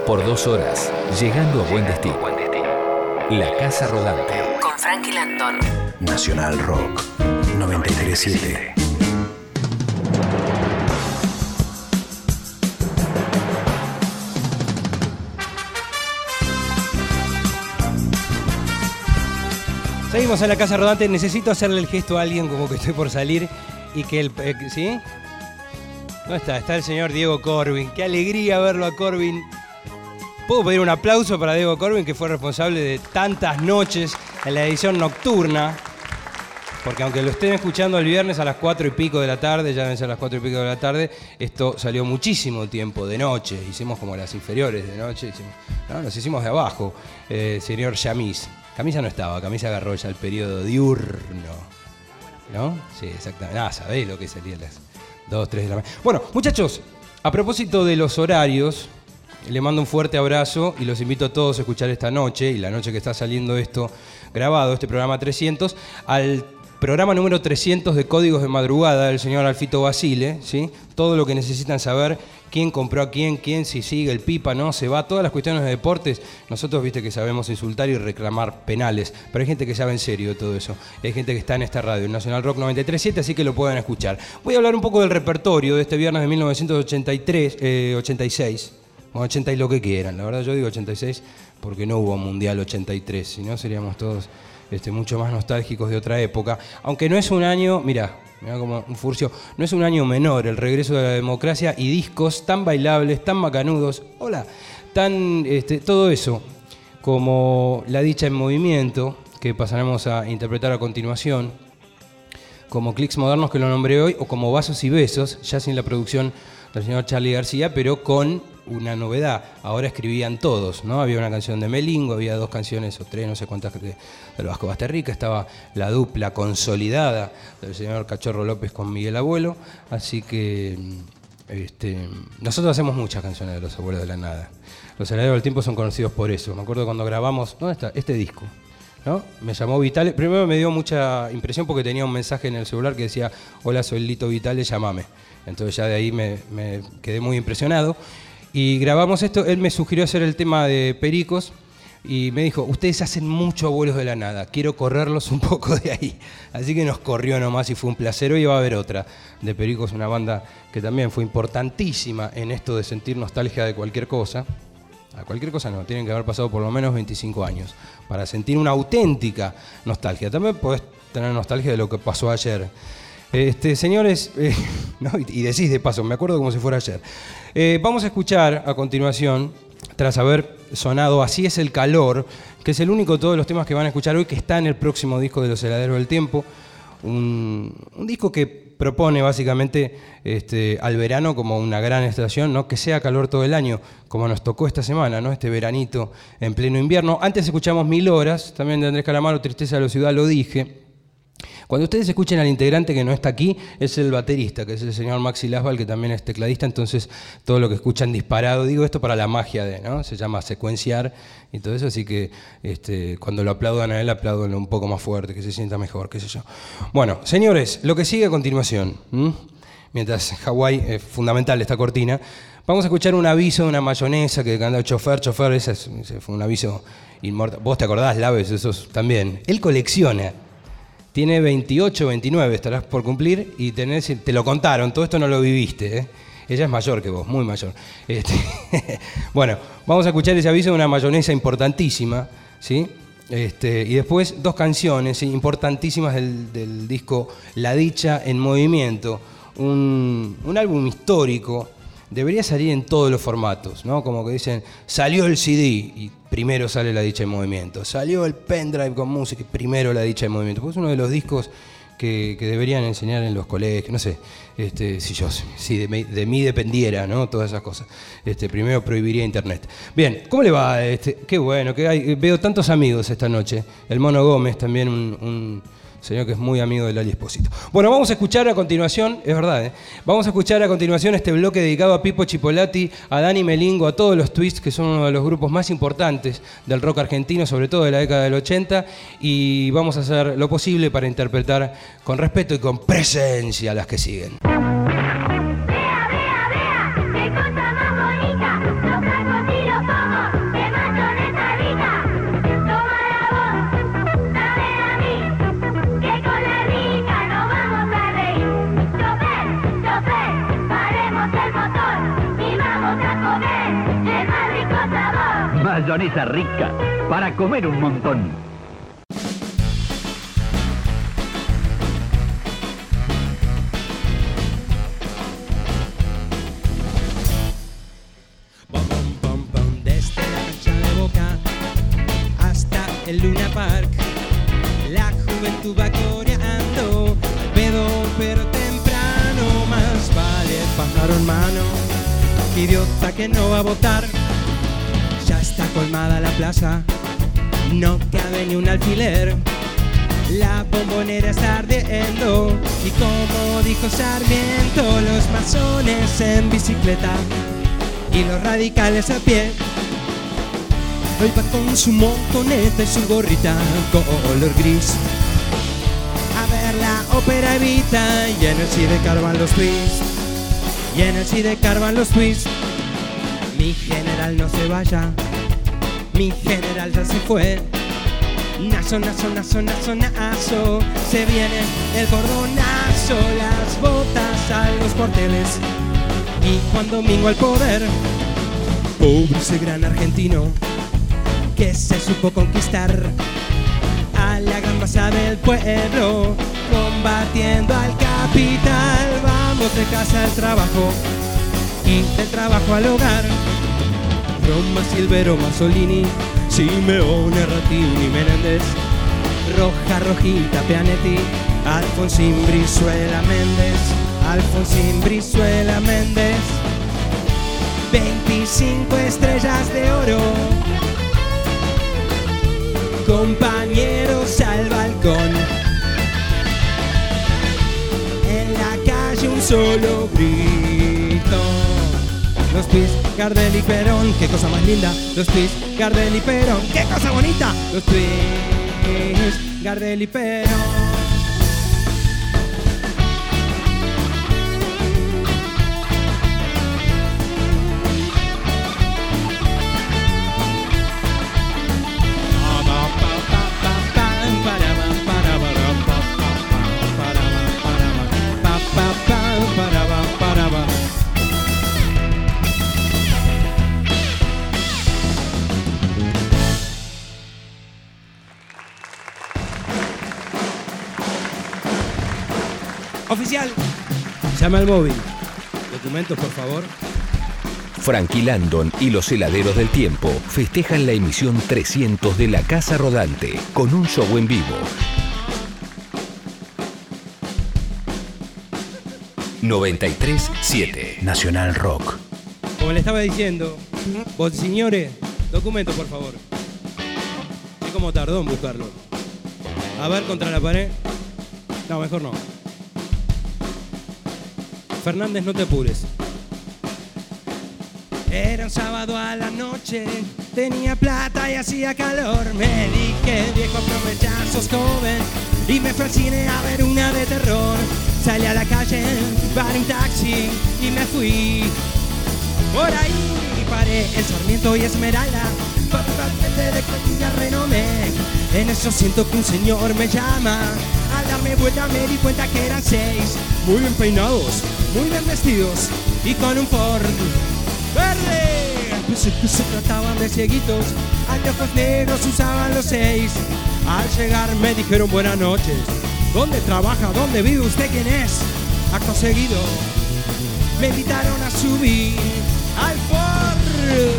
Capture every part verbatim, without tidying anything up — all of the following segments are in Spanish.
Por dos horas, llegando a buen destino. La Casa Rodante. Con Frankie Landon. Nacional Rock noventa y tres siete. Seguimos en la Casa Rodante. Necesito hacerle el gesto a alguien como que estoy por salir y que el... Eh, ¿Sí? ¿Dónde está? Está el señor Diego Corbin. Qué alegría verlo a Corbin. ¿Puedo pedir un aplauso para Diego Corbin, que fue responsable de tantas noches en la edición nocturna? Porque aunque lo estén escuchando el viernes a las cuatro y pico de la tarde, ya deben ser las cuatro y pico de la tarde, esto salió muchísimo tiempo de noche. Hicimos como las inferiores de noche, hicimos, no, nos hicimos de abajo. Eh, señor Yamis. Camisa no estaba, Camisa agarró ya el periodo diurno. ¿No? Sí, exactamente. Ah, sabéis lo que salía las dos, tres de la mañana. Bueno, muchachos, a propósito de los horarios, le mando un fuerte abrazo y los invito a todos a escuchar esta noche, y la noche que está saliendo esto grabado, este programa trescientos, al programa número trescientos de Códigos de Madrugada del señor Alfito Basile, ¿sí? Todo lo que necesitan saber, quién compró a quién, quién si sigue el pipa, no, se va, todas las cuestiones de deportes. Nosotros, viste, que sabemos insultar y reclamar penales, pero hay gente que sabe en serio todo eso. Hay gente que está en esta radio, en Nacional Rock noventa y tres siete, así que lo pueden escuchar. Voy a hablar un poco del repertorio de este viernes de mil novecientos ochenta y tres, eh, ochenta y seis. Bueno, ochenta y lo que quieran, la verdad yo digo ochenta y seis porque no hubo Mundial ochenta y tres, si no seríamos todos este, mucho más nostálgicos de otra época. Aunque no es un año, mirá, mirá como un furcio, no es un año menor el regreso de la democracia y discos tan bailables, tan macanudos, hola, tan, este, todo eso, como La Dicha en Movimiento, que pasaremos a interpretar a continuación, como Clics Modernos, que lo nombré hoy, o como Vasos y Besos, ya sin la producción del señor Charly García, pero con una novedad. Ahora escribían todos, ¿no? Había una canción de Melingo, había dos canciones o tres, no sé cuántas, de, del Vasco Basterrica, estaba la dupla consolidada del señor Cachorro López con Miguel Abuelo, así que este, nosotros hacemos muchas canciones de los Abuelos de la Nada. Los Herederos del Tiempo son conocidos por eso. Me acuerdo cuando grabamos, ¿dónde está? Este disco, ¿no? Me llamó Vitale. Primero me dio mucha impresión porque tenía un mensaje en el celular que decía: hola, soy Lito Vitale, llámame. Entonces ya de ahí me, me quedé muy impresionado. Y grabamos esto, él me sugirió hacer el tema de Pericos y me dijo: ustedes hacen mucho Abuelos de la Nada, quiero correrlos un poco de ahí. Así que nos corrió nomás y fue un placer. Hoy va a haber otra de Pericos, una banda que también fue importantísima en esto de sentir nostalgia de cualquier cosa. A cualquier cosa no, tienen que haber pasado por lo menos veinticinco años para sentir una auténtica nostalgia. También podés tener nostalgia de lo que pasó ayer. Este, señores, eh, no, y decís de paso, me acuerdo como si fuera ayer. Eh, vamos a escuchar a continuación, tras haber sonado Así es el calor, que es el único de todos los temas que van a escuchar hoy, que está en el próximo disco de Los Herederos del Tiempo. Un, un disco que propone básicamente este, al verano como una gran estación, ¿no? Que sea calor todo el año, como nos tocó esta semana, ¿no? Este veranito en pleno invierno. Antes escuchamos Mil Horas, también de Andrés Calamaro, Tristeza de la Ciudad, lo dije. Cuando ustedes escuchen al integrante que no está aquí, es el baterista, que es el señor Maxi Lasval, que también es tecladista, entonces todo lo que escuchan disparado, digo esto para la magia de, ¿no? Se llama secuenciar y todo eso, así que este, cuando lo aplaudan a él, apláudanlo un poco más fuerte, que se sienta mejor, qué sé yo. Bueno, señores, lo que sigue a continuación, ¿m? Mientras Hawái es fundamental esta cortina, vamos a escuchar un aviso de una mayonesa que canta el chofer, chofer, ese, es, ese fue un aviso inmortal. Vos te acordás, Laves, esos también. Él colecciona. Tiene veintiocho, veintinueve, estarás por cumplir y tenés, te lo contaron, todo esto no lo viviste, ¿eh? Ella es mayor que vos, muy mayor. Este, bueno, vamos a escuchar ese aviso de una mayonesa importantísima, ¿sí? Este, y después dos canciones, ¿sí? Importantísimas del, del disco La Dicha en Movimiento, un, un álbum histórico. Debería salir en todos los formatos, ¿no? Como que dicen, salió el C D y primero sale La Dicha en Movimiento. Salió el pendrive con música y primero La Dicha en Movimiento. Pues es uno de los discos que, que deberían enseñar en los colegios, no sé, este, si yo, si de, de mí dependiera, ¿no? Todas esas cosas. Este, primero prohibiría internet. Bien, ¿cómo le va? Este, qué bueno, que hay, veo tantos amigos esta noche. El Mono Gómez, también un... un señor que es muy amigo de Lali Espósito. Bueno, vamos a escuchar a continuación, es verdad, ¿eh? Vamos a escuchar a continuación este bloque dedicado a Pipo Chipolati, a Dani Melingo, a todos los Twists, que son uno de los grupos más importantes del rock argentino, sobre todo de la década del ochenta, y vamos a hacer lo posible para interpretar con respeto y con presencia las que siguen. Vea, vea, vea, qué cosa más bonita, los cocodrilos son Mayonesa rica para comer un montón. Desde la cancha de Boca hasta el Luna Park, la juventud va coreando al pedo pero temprano. Más vale pájaro en mano, idiota que no va a votar. Ya está colmada la plaza, no cabe ni un alfiler. La bombonera está ardiendo y como dijo Sarmiento, los masones en bicicleta y los radicales a pie. Hoy va con su montoneta y su gorrita color gris a ver la ópera Evita, y en el Sidecar van los twists, y en el Sidecar van los twists. Mi general no se vaya, mi general ya se fue. Nazo, nazo, nazo, nazo, nazo, se viene el cordonazo, las botas a los cuarteles y Juan Domingo al poder. Pobre ese gran argentino que se supo conquistar a la gran masa del pueblo, combatiendo al capital. Vamos de casa al trabajo y del trabajo al hogar. Roma, Silvero, Mussolini, Simeone, Ratini, Menéndez, Roja, Rojita, Pianetti, Alfonsín, Brizuela, Méndez, Alfonsín, Brizuela, Méndez. veinticinco estrellas de oro, compañeros al balcón. En la calle un solo grito. Los twist, Gardel y Perón, qué cosa más linda. Los twist, Gardel y Perón, qué cosa bonita. Los twist, Gardel y Perón. Oficial, llama al móvil. Documentos, por favor. Frankie Landon y los heladeros del tiempo festejan la emisión trescientos de La Casa Rodante con un show en vivo. noventa y tres siete Nacional Rock. Como le estaba diciendo, vos señores, documentos, por favor. ¿Y cómo tardó en buscarlo? A ver, contra la pared. No, mejor no. Fernández, no te apures. Era un sábado a la noche, tenía plata y hacía calor. Me dije, viejo, aprovecha, sos joven, y me fui al cine a ver una de terror. Salí a la calle, paré un taxi y me fui. Por ahí paré en Sarmiento y Esmeralda, de Colombia renomé. En eso siento que un señor me llama. Al darme vuelta me di cuenta que eran seis, muy bien peinados, muy bien vestidos y con un Ford verde. Pensé que se trataban de cieguitos, anteojos negros usaban los seis. Al llegar me dijeron buenas noches. ¿Dónde trabaja? ¿Dónde vive usted? ¿Quién es? Acto seguido me invitaron a subir al Ford.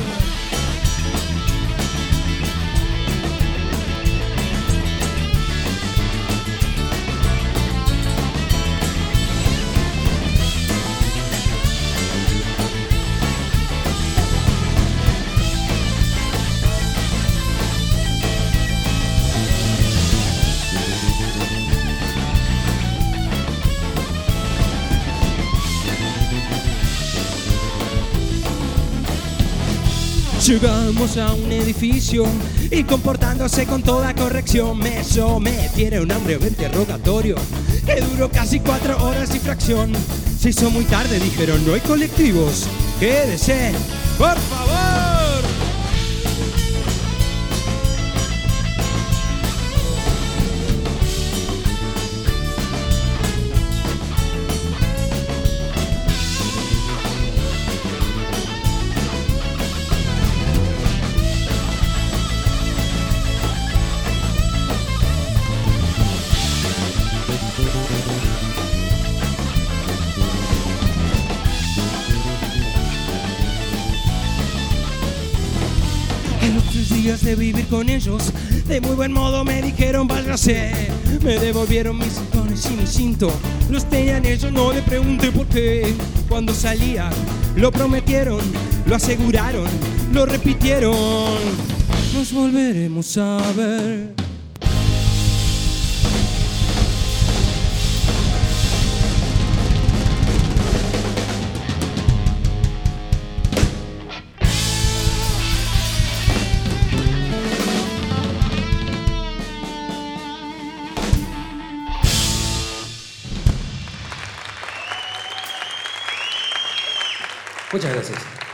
Llegamos a un edificio y comportándose con toda corrección me sometieron a un breve interrogatorio que duró casi cuatro horas y fracción. Se hizo muy tarde, dijeron, no hay colectivos, quédese, por favor. Tres días de vivir con ellos, de muy buen modo me dijeron váyase. Me devolvieron mis cintones y mi cinto, los tenían ellos, no le pregunté por qué. Cuando salía, lo prometieron, lo aseguraron, lo repitieron. Nos volveremos a ver. Muchas gracias.